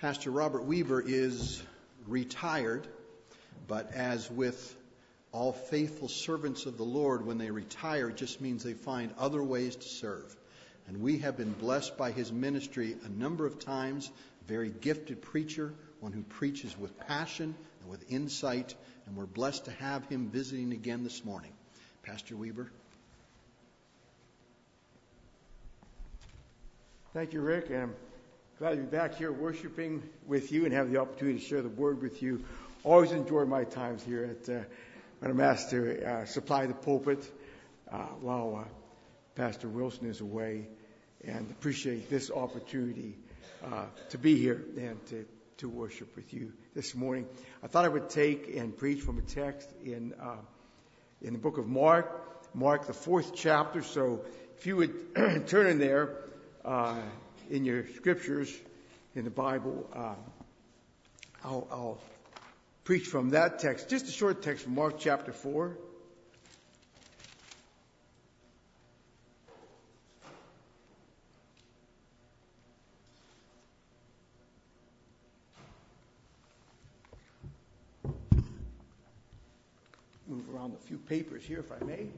Pastor Robert Weber is retired, but as with all faithful servants of the Lord, when they retire, it just means they find other ways to serve. And we have been blessed by his ministry a number of times. A very gifted preacher, one who preaches with passion and with insight, and we're blessed to have him visiting again this morning. Pastor Weber. Thank you, Rick. I'm glad to be back here worshiping with you and have the opportunity to share the word with you. Always enjoy my times here when I'm asked to supply the pulpit while Pastor Wilson is away, and appreciate this opportunity to be here and to worship with you this morning. I thought I would take and preach from a text in the book of Mark, the 4th chapter. So if you would turn in there in your scriptures in the Bible, I'll preach from that text, just a short text from Mark chapter 4. Move around a few papers here, if I may.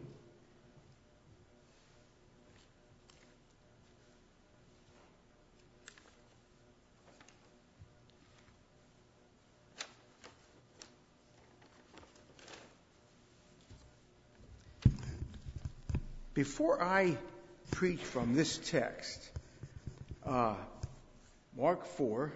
Before I preach from this text, Mark 4,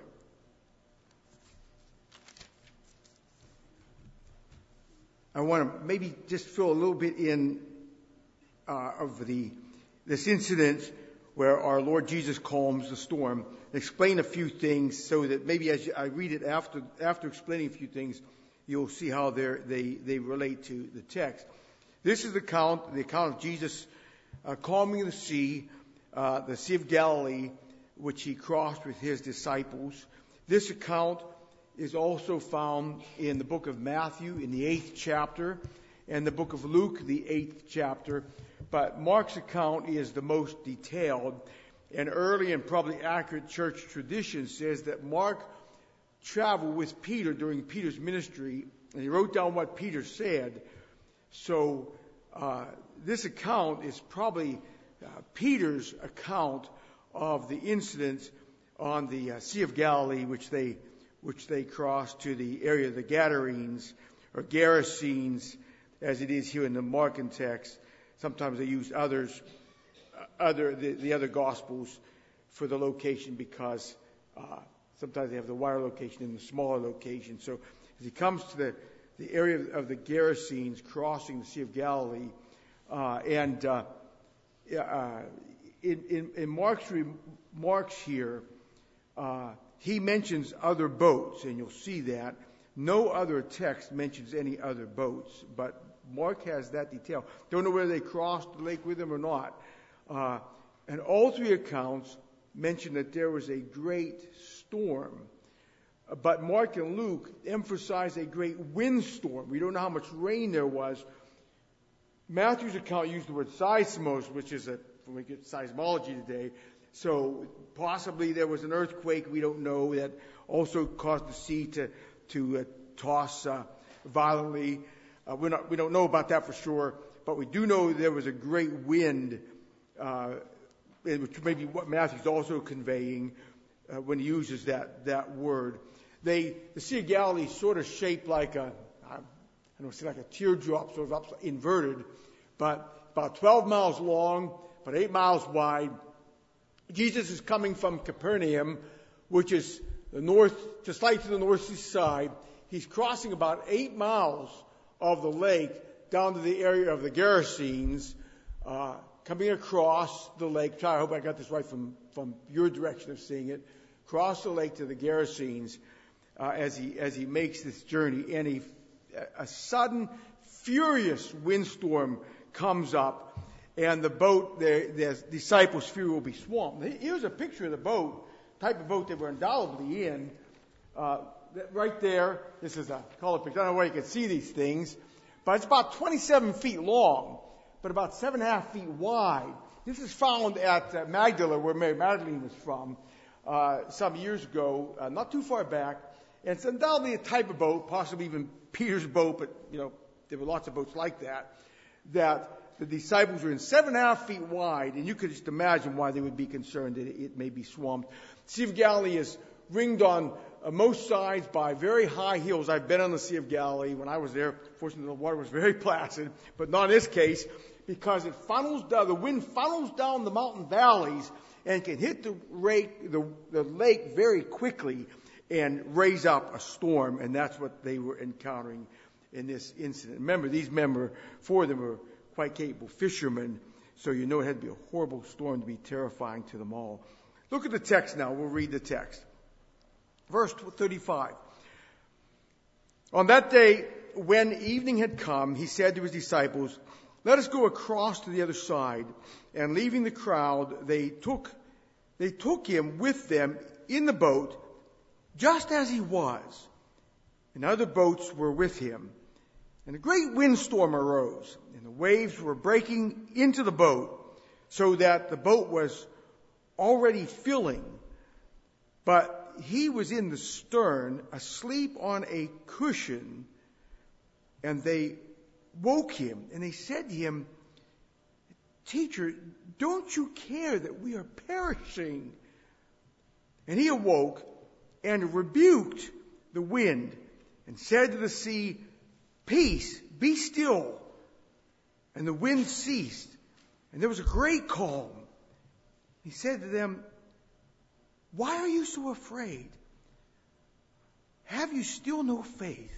I want to maybe just fill a little bit in of this incident where our Lord Jesus calms the storm. Explain a few things so that maybe as I read it after explaining a few things, you'll see how they relate to the text. This is the account of Jesus calming the Sea of Galilee, which he crossed with his disciples. This account is also found in the book of Matthew in the 8th chapter and the book of Luke, the 8th chapter. But Mark's account is the most detailed, and early and probably accurate church tradition says that Mark traveled with Peter during Peter's ministry, and he wrote down what Peter said. So this account is probably Peter's account of the incident on the Sea of Galilee, which they crossed to the area of the Gadarenes, or Gerasenes, as it is here in the Markan text. Sometimes they use the other Gospels for the location because sometimes they have the wider location and the smaller location. So as he comes to the area of the Gerasenes, crossing the Sea of Galilee, in Mark's remarks here, he mentions other boats, and you'll see that. No other text mentions any other boats, but Mark has that detail. Don't know whether they crossed the lake with him or not. And all three accounts mention that there was a great storm. But Mark and Luke emphasize a great windstorm. We don't know how much rain there was. Matthew's account used the word seismos, which is we get seismology today. So possibly there was an earthquake, we don't know, that also caused the sea to toss violently. We don't know about that for sure, but we do know there was a great wind, which may be what Matthew's also conveying when he uses that word. The Sea of Galilee is sort of shaped like like a teardrop, sort of inverted, but about 12 miles long, about 8 miles wide. Jesus is coming from Capernaum, which is the north, just slightly to the northeast side. He's crossing about 8 miles of the lake down to the area of the Gerasenes, coming across the lake. I hope I got this right from your direction of seeing it. Cross the lake to the Gerasenes as he makes this journey, and a sudden, furious windstorm comes up. And the boat, the disciples fear will be swamped. Here's a picture of the boat, type of boat they were undoubtedly in. Right there, this is a color picture. I don't know where you can see these things, but it's about 27 feet long, but about 7.5 feet wide. This is found at Magdala, where Mary Magdalene was from. some years ago, not too far back, and it's undoubtedly a type of boat, possibly even Peter's boat, but there were lots of boats like that the disciples were in 7.5 feet wide, and you could just imagine why they would be concerned that it may be swamped. The Sea of Galilee is ringed on most sides by very high hills. I've been on the Sea of Galilee. When I was there, fortunately the water was very placid, but not in this case, because it funnels down, the wind funnels down the mountain valleys and can hit the lake very quickly and raise up a storm, and that's what they were encountering in this incident. Remember, 4 of them were quite capable fishermen, so it had to be a horrible storm to be terrifying to them all. Look at the text now. We'll read the text. Verse 35. On that day, when evening had come, he said to his disciples, "Let us go across to the other side." And leaving the crowd, they took him with them in the boat, just as he was. And other boats were with him. And a great windstorm arose, and the waves were breaking into the boat, so that the boat was already filling. But he was in the stern, asleep on a cushion, and they woke him, and they said to him, "Teacher, don't you care that we are perishing?" And he awoke and rebuked the wind and said to the sea, "Peace, be still." And the wind ceased, and there was a great calm. He said to them, "Why are you so afraid? Have you still no faith?"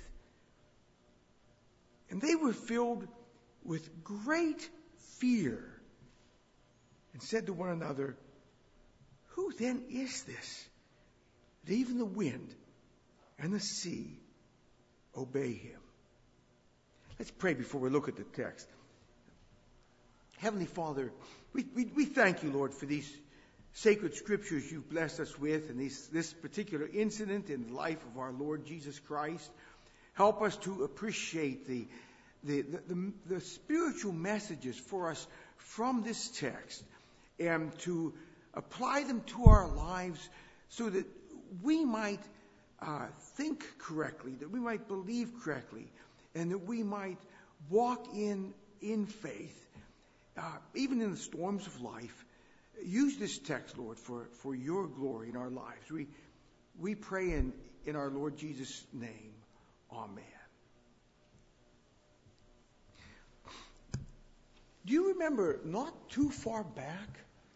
And they were filled with great fear and said to one another, "Who then is this, that even the wind and the sea obey him?" Let's pray before we look at the text. Heavenly Father, we thank you, Lord, for these sacred scriptures you've blessed us with, and this particular incident in the life of our Lord Jesus Christ. Help us to appreciate the spiritual messages for us from this text, and to apply them to our lives so that we might think correctly, that we might believe correctly, and that we might walk in faith, even in the storms of life. Use this text, Lord, for your glory in our lives. We pray in our Lord Jesus' name. Amen. Do you remember not too far back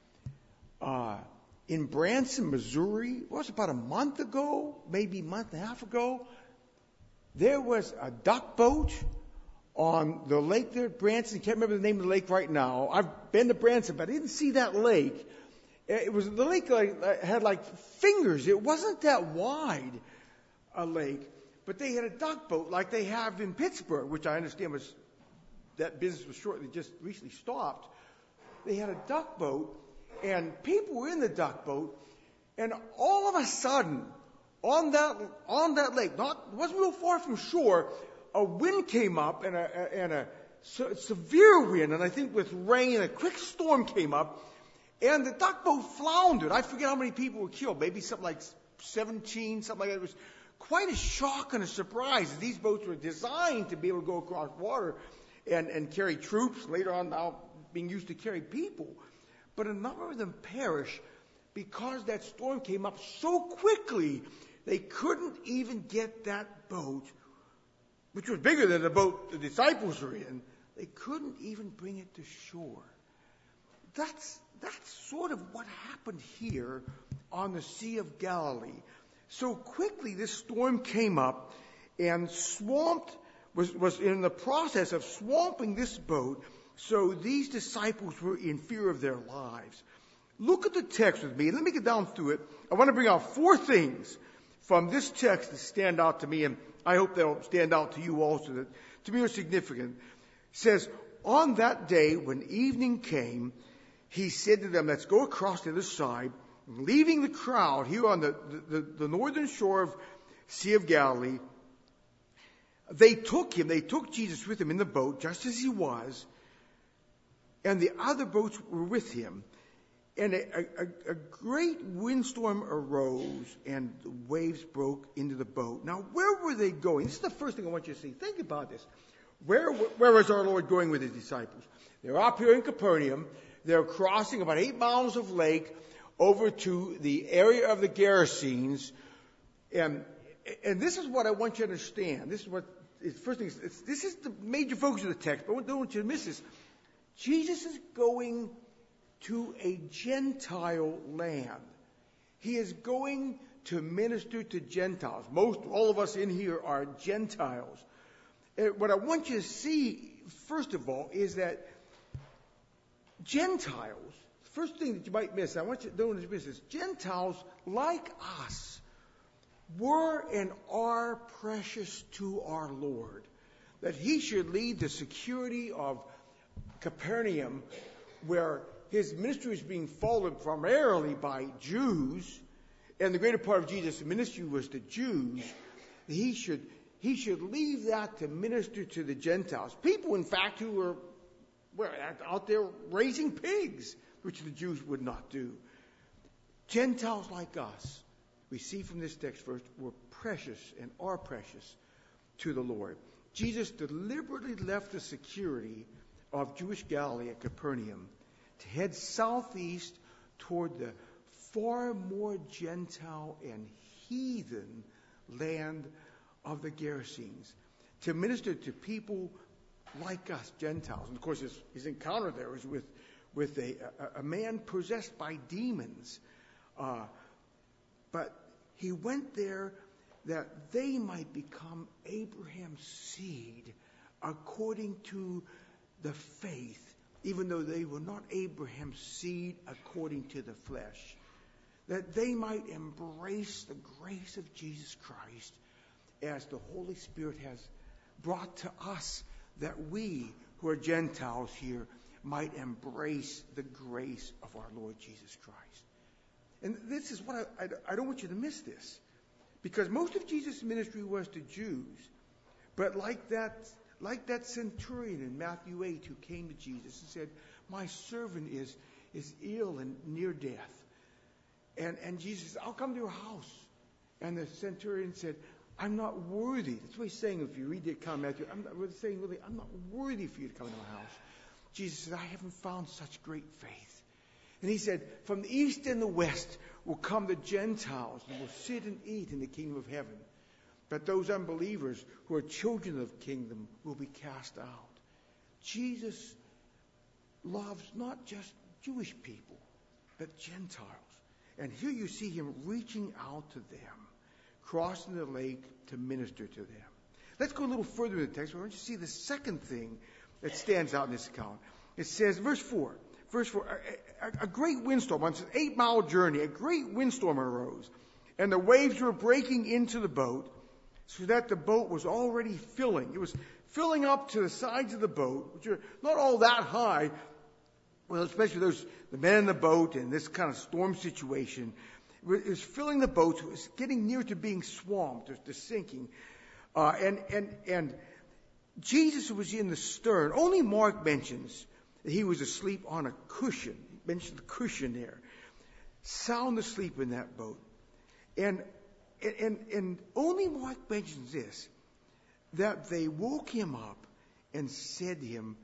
in Branson, Missouri, it was about a month ago, maybe a month and a half ago, there was a duck boat on the lake there at Branson. Can't remember the name of the lake right now. I've been to Branson, but I didn't see that lake. It was the lake had like fingers. It wasn't that wide a lake, but they had a duck boat like they have in Pittsburgh, which I understand was that business was just recently stopped. They had a duck boat, and people were in the duck boat, and all of a sudden, on that lake, it wasn't real far from shore, a wind came up, and a severe wind, and I think with rain, a quick storm came up, and the duck boat floundered. I forget how many people were killed, maybe something like 17, something like that. It was quite a shock and a surprise. These boats were designed to be able to go across water and carry troops, later on now being used to carry people. But a number of them perished because that storm came up so quickly they couldn't even get that boat, which was bigger than the boat the disciples were in, they couldn't even bring it to shore. That's sort of what happened here on the Sea of Galilee. So quickly this storm came up and was in the process of swamping this boat, so these disciples were in fear of their lives. Look at the text with me. Let me get down through it. I want to bring out 4 things from this text that stand out to me, and I hope they'll stand out to you also, that to me are significant. It says, on that day when evening came, he said to them, "Let's go across to the other side." Leaving the crowd here on the northern shore of Sea of Galilee, they took Jesus with them in the boat, just as he was, and the other boats were with him. And a great windstorm arose, and the waves broke into the boat. Now, where were they going? This is the first thing I want you to see. Think about this. Where was our Lord going with his disciples? They're up here in Capernaum. They're crossing about 8 miles of lake over to the area of the Gerasenes. And this is what I want you to understand. This is what is first thing. This is the major focus of the text, but I don't want you to miss this. Jesus is going to a Gentile land. He is going to minister to Gentiles. All of us in here are Gentiles. And what I want you to see, first of all, is that Gentiles, first thing that you might miss, I want you to don't miss this, Gentiles, like us, were and are precious to our Lord. That he should lead the security of Capernaum, where his ministry is being followed primarily by Jews, and the greater part of Jesus' ministry was to Jews. He should leave that to minister to the Gentiles. People, in fact, who were out there raising pigs, which the Jews would not do. Gentiles like us, we see from this text first, were precious and are precious to the Lord. Jesus deliberately left the security of Jewish Galilee at Capernaum to head southeast toward the far more Gentile and heathen land of the Gerasenes, to minister to people like us, Gentiles. And of course, his encounter there was with a man possessed by demons. But he went there that they might become Abraham's seed according to the faith, even though they were not Abraham's seed according to the flesh, that they might embrace the grace of Jesus Christ as the Holy Spirit has brought to us, that we who are Gentiles here might embrace the grace of our Lord Jesus Christ. And this is what I don't want you to miss this, because most of Jesus' ministry was to Jews, but like that centurion in Matthew 8 who came to Jesus and said, "My servant is ill and near death." And Jesus said, "I'll come to your house." And the centurion said, "I'm not worthy." That's what he's saying if you read the account of Matthew. I'm not worthy for you to come into my house. Jesus said, "I haven't found such great faith." And he said, "From the east and the west will come the Gentiles and will sit and eat in the kingdom of heaven. But those unbelievers who are children of the kingdom will be cast out." Jesus loves not just Jewish people, but Gentiles. And here you see him reaching out to them, crossing the lake to minister to them. Let's go a little further in the text. I want you to see the second thing that stands out in this account. It says, verse 4, a great windstorm, on an 8-mile journey, a great windstorm arose, and the waves were breaking into the boat, so that the boat was already filling. It was filling up to the sides of the boat, which are not all that high. Well, especially the men in the boat in this kind of storm situation. It was filling the boat. It was getting near to being swamped, to sinking. And Jesus was in the stern. Only Mark mentions that he was asleep on a cushion. He mentioned the cushion there. Sound asleep in that boat. And only Mark mentions this, that they woke him up and said to him,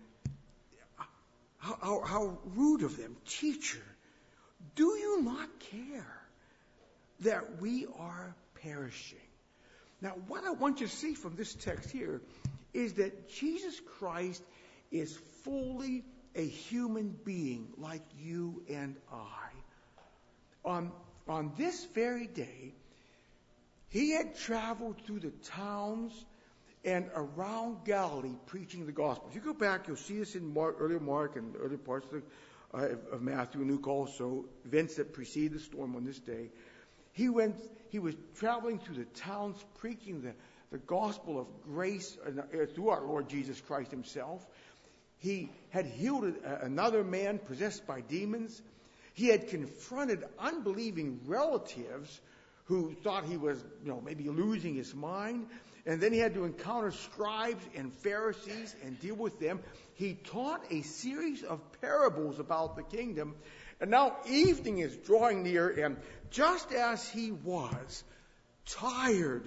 how rude of them, "Teacher, do you not care that we are perishing?" Now, what I want you to see from this text here is that Jesus Christ is fully a human being like you and I. On this very day, he had traveled through the towns and around Galilee preaching the gospel. If you go back, you'll see this in earlier Mark and earlier parts of Matthew and Luke also, events that precede the storm on this day. He was traveling through the towns preaching the gospel of grace through our Lord Jesus Christ himself. He had healed another man possessed by demons. He had confronted unbelieving relatives who thought he was, maybe losing his mind. And then he had to encounter scribes and Pharisees and deal with them. He taught a series of parables about the kingdom. And now evening is drawing near, and just as he was tired,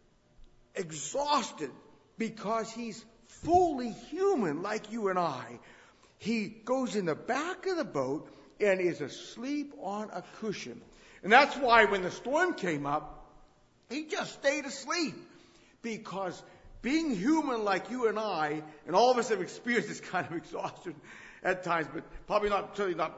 exhausted, because he's fully human like you and I, he goes in the back of the boat and is asleep on a cushion. And that's why when the storm came up, he just stayed asleep. Because being human like you and I, and all of us have experienced this kind of exhaustion at times, but probably not, certainly not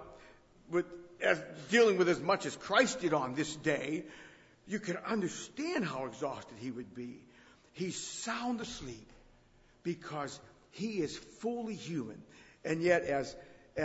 dealing with as much as Christ did on this day, you can understand how exhausted he would be. He's sound asleep because he is fully human. And yet, as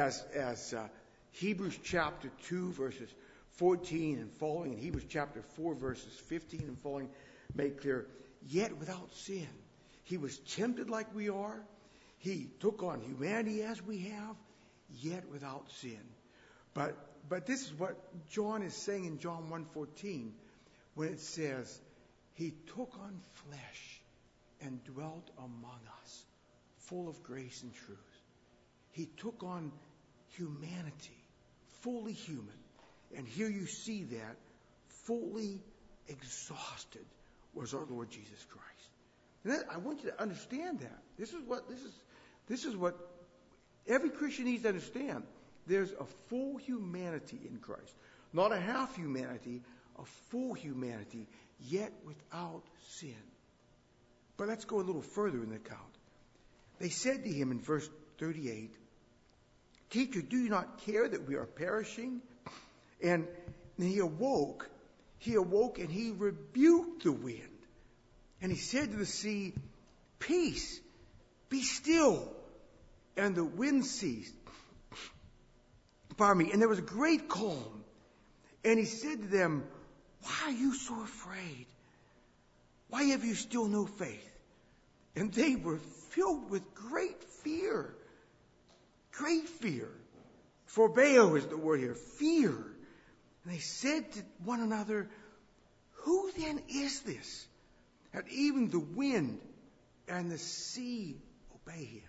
Hebrews chapter 2, verses 14 and following, and Hebrews chapter 4, verses 15 and following make clear, yet without sin. He was tempted like we are. He took on humanity as we have, yet without sin. But this is what John is saying in John 1:14, when it says, he took on flesh and dwelt among us, full of grace and truth. He took on humanity, fully human. And here you see that fully exhausted was our Lord Jesus Christ. And I want you to understand that. This is what every Christian needs to understand. There's a full humanity in Christ. Not a half humanity, a full humanity, yet without sin. But let's go a little further in the account. They said to him in verse 38, Teacher, do you not care that we are perishing? And he awoke and he rebuked the wind. And he said to the sea, Peace, be still. And the wind ceased. Pardon me. And there was a great calm. And he said to them, Why are you so afraid? Why have you still no faith? And they were filled with great fear. Great fear. Phobeo is the word here. Fear. And they said to one another, Who then is this, that even the wind and the sea obey him?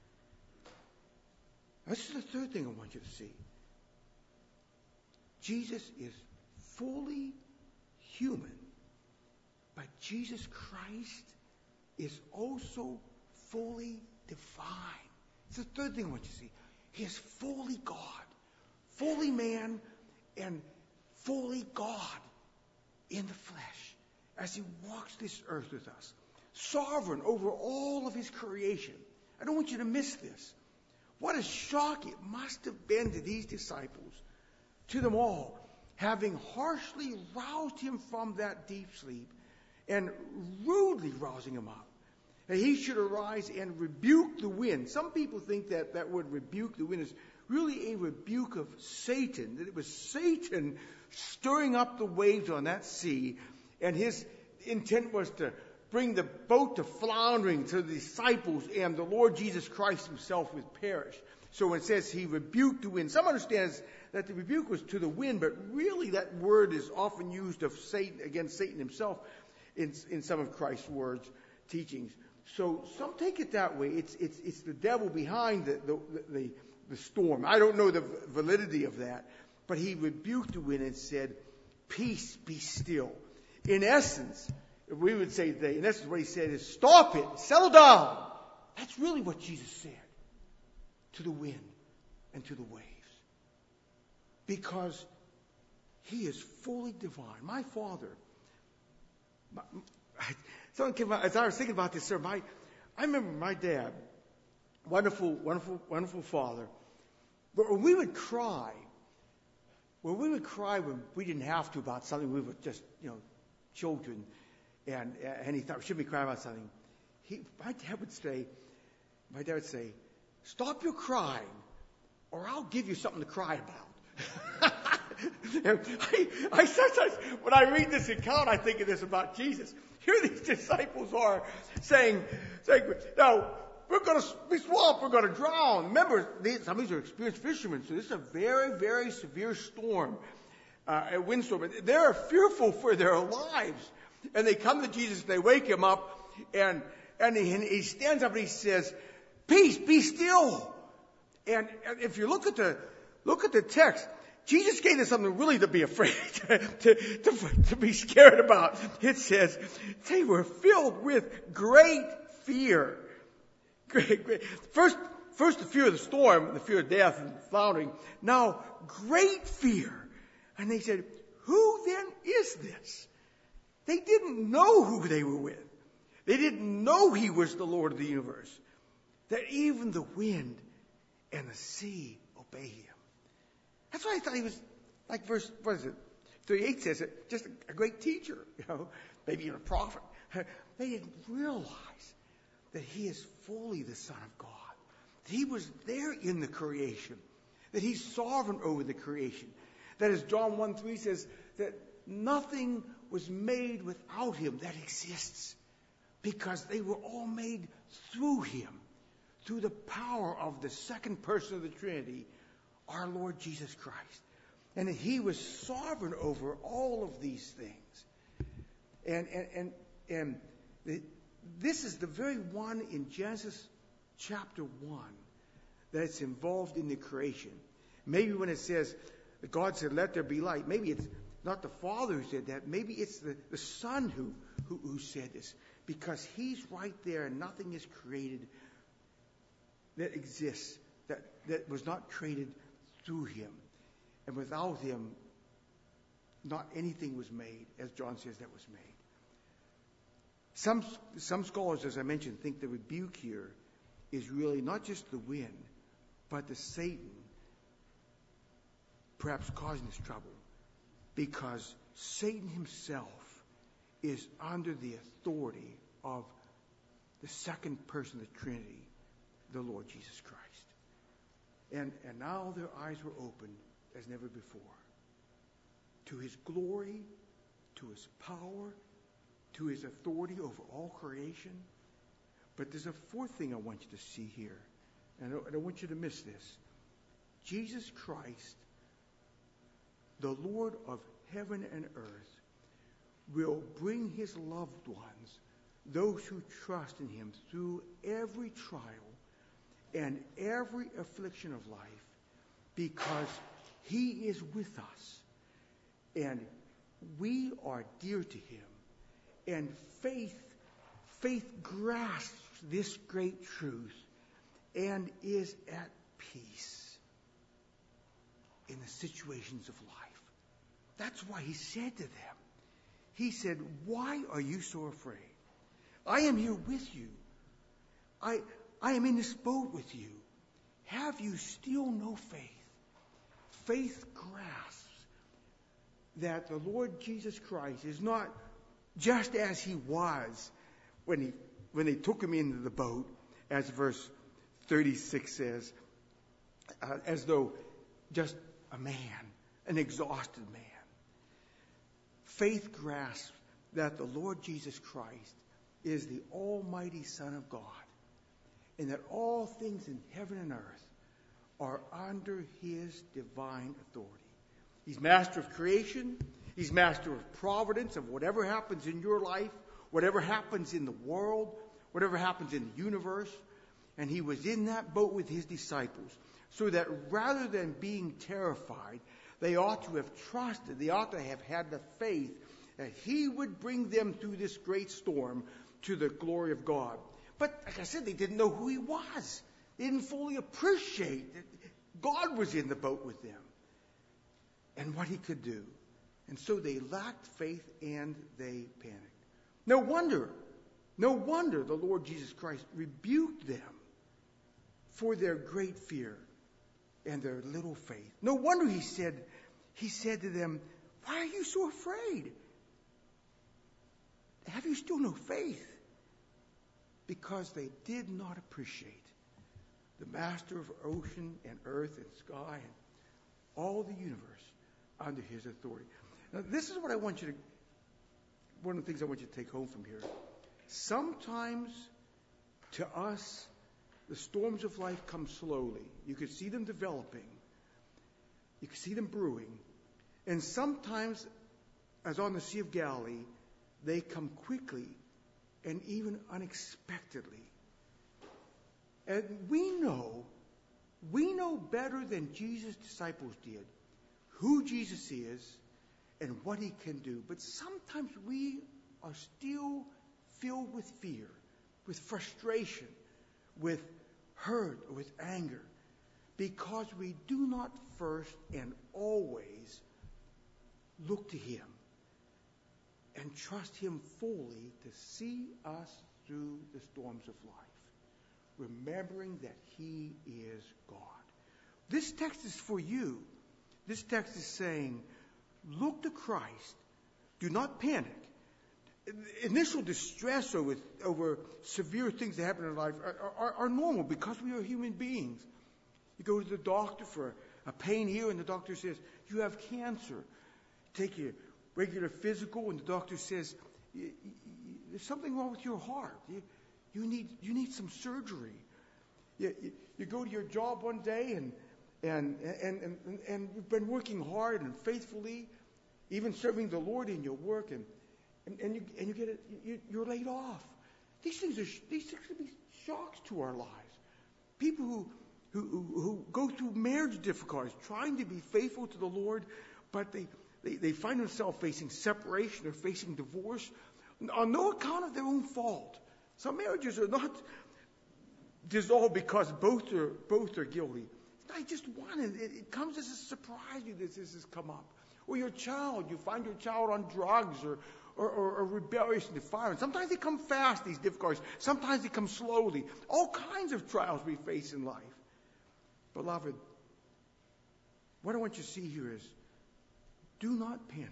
This is the third thing I want you to see. Jesus is fully human, but Jesus Christ is also fully divine. It's the third thing I want you to see. He is fully God, fully man, and fully God in the flesh as he walks this earth with us, sovereign over all of his creation. I don't want you to miss this. What a shock it must have been to these disciples, to them all, having harshly roused him from that deep sleep and rudely rousing him up. And he should arise and rebuke the wind. Some people think that that word rebuke the wind is really a rebuke of Satan, that it was Satan stirring up the waves on that sea, and his intent was to bring the boat to floundering to the disciples, and the Lord Jesus Christ himself would perish. So when it says he rebuked the wind, some understand that the rebuke was to the wind, but really that word is often used of Satan, against Satan himself in some of Christ's words, teachings. So some take it that way. It's the devil behind the storm. I don't know the validity of that. But he rebuked the wind and said, Peace, be still. In essence, we would say today, in essence what he said is, Stop it, settle down. That's really what Jesus said to the wind and to the waves. Because he is fully divine. My Father, as I was thinking about this, sir, I remember my dad, wonderful father, but when we would cry when we didn't have to about something, we were just, children, and he thought, should we cry about something? My dad would say, Stop your crying, or I'll give you something to cry about. I sometimes, when I read this account, I think of this about Jesus. Here these disciples are saying, no, we're going to be swamped, we're going to drown. Remember, some of these are experienced fishermen, so this is a very, very severe storm, a windstorm. They're fearful for their lives. And they come to Jesus, they wake him up, and he stands up and he says, Peace, be still. And if you look at the text, Jesus gave us something really to be afraid, to be scared about. It says they were filled with great fear. Great. First the fear of the storm, the fear of death and floundering. Now, great fear. And they said, who then is this? They didn't know who they were with. They didn't know he was the Lord of the universe. That even the wind and the sea obey him. That's why I thought he was, like verse, 38 says it, just a great teacher, maybe even a prophet. They didn't realize that he is fully the Son of God. That he was there in the creation. That he's sovereign over the creation. That as John 1:3 says, that nothing was made without him that exists. Because they were all made through him. Through the power of the second person of the Trinity, our Lord Jesus Christ. And that he was sovereign over all of these things. And this is the very one in Genesis chapter 1 that's involved in the creation. Maybe when it says, God said, let there be light, maybe it's not the Father who said that. Maybe it's the Son who said this. Because he's right there and nothing is created that exists, that was not created through him. And without him, not anything was made, as John says, that was made. Some scholars, as I mentioned, think the rebuke here is really not just the wind, but the Satan perhaps causing this trouble. Because Satan himself is under the authority of the second person of the Trinity, the Lord Jesus Christ. And now their eyes were opened as never before. To his glory, to his power, to his authority over all creation. But there's a fourth thing I want you to see here. And I don't want you to miss this. Jesus Christ, the Lord of heaven and earth, will bring his loved ones, those who trust in him, through every trial and every affliction of life, because he is with us. And we are dear to him. And faith grasps this great truth and is at peace in the situations of life. That's why he said to them, he said, why are you so afraid? I am here with you. I am in this boat with you. Have you still no faith? Faith grasps that the Lord Jesus Christ is not just as he was when they took him into the boat, as verse 36 says, as though just a man, an exhausted man. Faith grasps that the Lord Jesus Christ is the Almighty Son of God, and that all things in heaven and earth are under his divine authority. He's master of creation. He's master of providence, of whatever happens in your life, whatever happens in the world, whatever happens in the universe. And he was in that boat with his disciples, so that rather than being terrified, they ought to have trusted, they ought to have had the faith that he would bring them through this great storm to the glory of God. But like I said, they didn't know who he was. They didn't fully appreciate that God was in the boat with them and what he could do. And so they lacked faith and they panicked. No wonder the Lord Jesus Christ rebuked them for their great fear and their little faith. No wonder he said to them, why are you so afraid? Have you still no faith? Because they did not appreciate the master of ocean and earth and sky and all the universe under his authority. Now, this is what I want you to, one of the things I want you to take home from here. Sometimes, to us, the storms of life come slowly. You could see them developing. You could see them brewing. And sometimes, as on the Sea of Galilee, they come quickly and even unexpectedly. And we know better than Jesus' disciples did who Jesus is and what he can do. But sometimes we are still filled with fear, with frustration, with hurt, or with anger, because we do not first and always look to him and trust him fully to see us through the storms of life, remembering that he is God. This text is for you. This text is saying, look to Christ. Do not panic. Initial distress over severe things that happen in life are normal because we are human beings. You go to the doctor for a pain here, and the doctor says, you have cancer. Take your regular physical, and the doctor says, there's something wrong with your heart. You need some surgery. You go to your job one day, and you've been working hard and faithfully, even serving the Lord in your work, and you get it. You're laid off. These things can be shocks to our lives. People who go through marriage difficulties, trying to be faithful to the Lord, but they find themselves facing separation or facing divorce on no account of their own fault. Some marriages are not dissolved because both are guilty. I just one, and it comes as a surprise to you that this has come up. Or your child, you find your child on drugs or rebellious and defiant. Sometimes they come fast, these difficulties. Sometimes they come slowly. All kinds of trials we face in life. Beloved, what I want you to see here is, do not panic.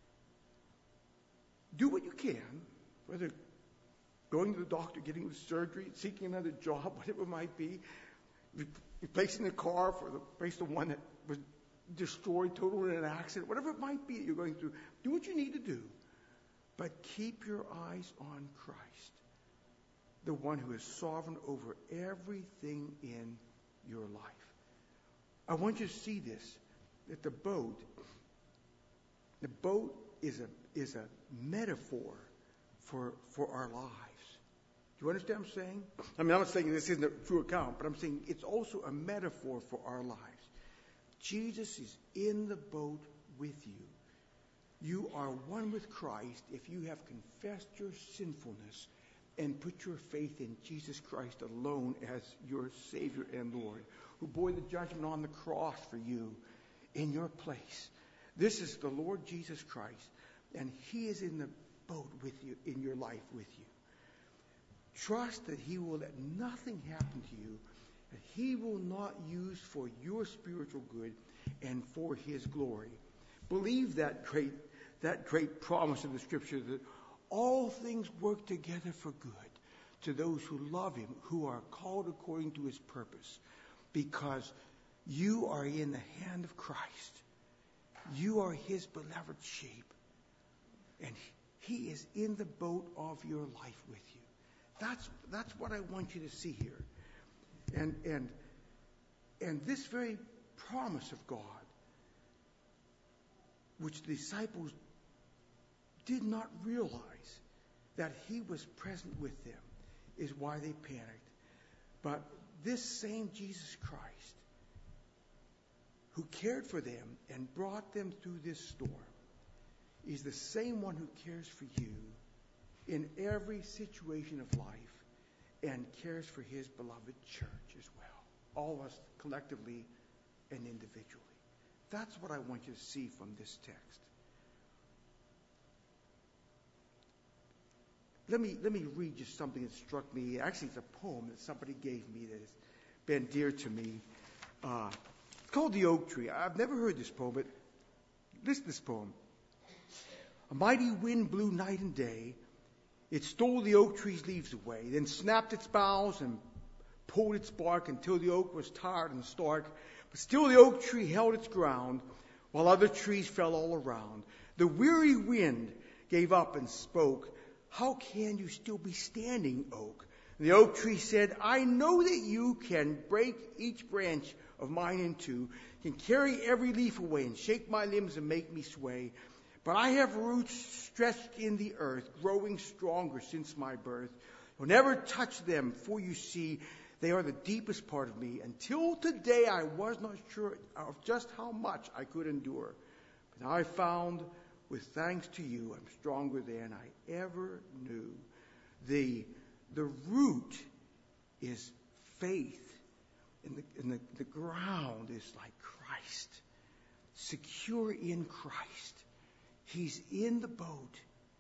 Do what you can, whether going to the doctor, getting the surgery, seeking another job, whatever it might be, replacing the car for the one that was destroyed, totaled in an accident, whatever it might be that you're going through. Do what you need to do, but keep your eyes on Christ, the one who is sovereign over everything in your life. I want you to see this, that the boat is a metaphor for our lives. Do you understand what I'm saying? I mean, I'm not saying this isn't a true account, but I'm saying it's also a metaphor for our lives. Jesus is in the boat with you. You are one with Christ if you have confessed your sinfulness and put your faith in Jesus Christ alone as your Savior and Lord, who bore the judgment on the cross for you in your place. This is the Lord Jesus Christ, and he is in the boat with you, in your life with you. Trust that he will let nothing happen to you that he will not use for your spiritual good and for his glory. Believe that great promise of the Scripture that all things work together for good to those who love him, who are called according to his purpose, because you are in the hand of Christ. You are his beloved sheep, and he is in the boat of your life with you. That's what I want you to see here. And this very promise of God, which the disciples did not realize that he was present with them, is why they panicked. But this same Jesus Christ, who cared for them and brought them through this storm, is the same one who cares for you in every situation of life and cares for his beloved church as well. All of us collectively and individually. That's what I want you to see from this text. Let me read just something that struck me. Actually, it's a poem that somebody gave me that has been dear to me. It's called The Oak Tree. I've never heard this poem, but listen to this poem. A mighty wind blew night and day. It stole the oak tree's leaves away, then snapped its boughs and pulled its bark until the oak was tired and stark. But still the oak tree held its ground, while other trees fell all around. The weary wind gave up and spoke, "How can you still be standing, oak?" And the oak tree said, "I know that you can break each branch of mine in two, can carry every leaf away and shake my limbs and make me sway. But I have roots stretched in the earth, growing stronger since my birth. You'll never touch them, for you see, They are the deepest part of me. Until today, I was not sure of just how much I could endure. But now I found, with thanks to you, I'm stronger than I ever knew. The root is faith. And the ground is like Christ. Secure in Christ. He's in the boat.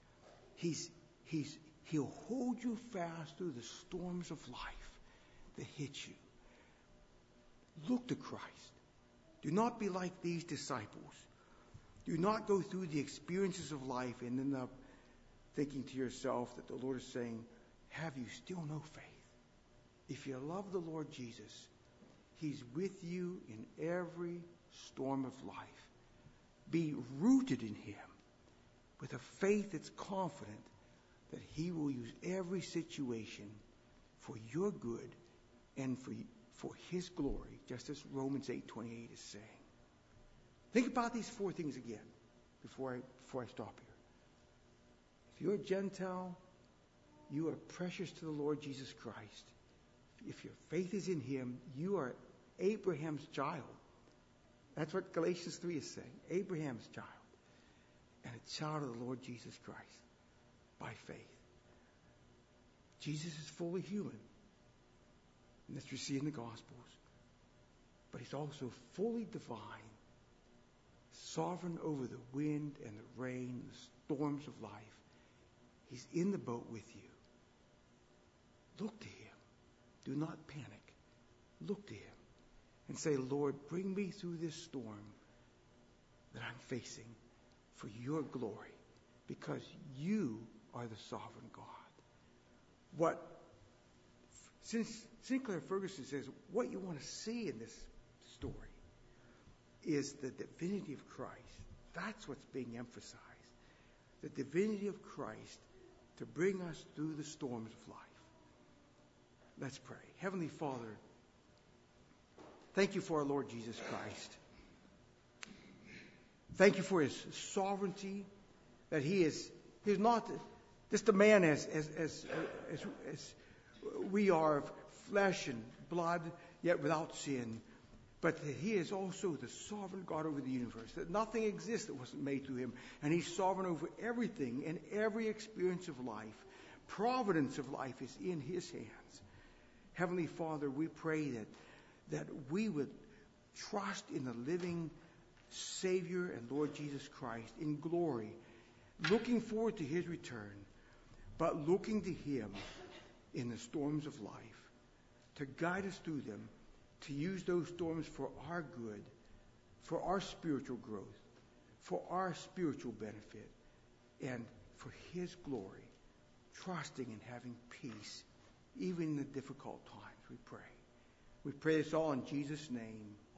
He'll hold you fast through the storms of life that hit you. Look to Christ. Do not be like these disciples. Do not go through the experiences of life and end up thinking to yourself that the Lord is saying, have you still no faith? If you love the Lord Jesus, He's with you in every storm of life. Be rooted in Him with a faith that's confident that He will use every situation for your good and for His glory, just as Romans 8:28 is saying. Think about these four things again before I stop here. If you're a Gentile, you are precious to the Lord Jesus Christ. If your faith is in Him, you are Abraham's child. That's what Galatians 3 is saying. Abraham's child. And a child of the Lord Jesus Christ by faith. Jesus is fully human. And that's what you see in the Gospels. But He's also fully divine. Sovereign over the wind and the rain, the storms of life. He's in the boat with you. Look to Him. Do not panic. Look to Him. And say, Lord, bring me through this storm that I'm facing for your glory, because you are the sovereign God. What Sinclair Ferguson says, what you want to see in this story is the divinity of Christ. That's what's being emphasized. The divinity of Christ to bring us through the storms of life. Let's pray. Heavenly Father, thank you for our Lord Jesus Christ. Thank you for His sovereignty, that He's not just a man as we are of flesh and blood, yet without sin, but that He is also the sovereign God over the universe, that nothing exists that wasn't made through Him, and He's sovereign over everything and every experience of life. Providence of life is in His hands. Heavenly Father, we pray that we would trust in the living Savior and Lord Jesus Christ in glory, looking forward to His return, but looking to Him in the storms of life, to guide us through them, to use those storms for our good, for our spiritual growth, for our spiritual benefit, and for His glory, trusting and having peace, even in the difficult times, we pray. We pray this all in Jesus' name.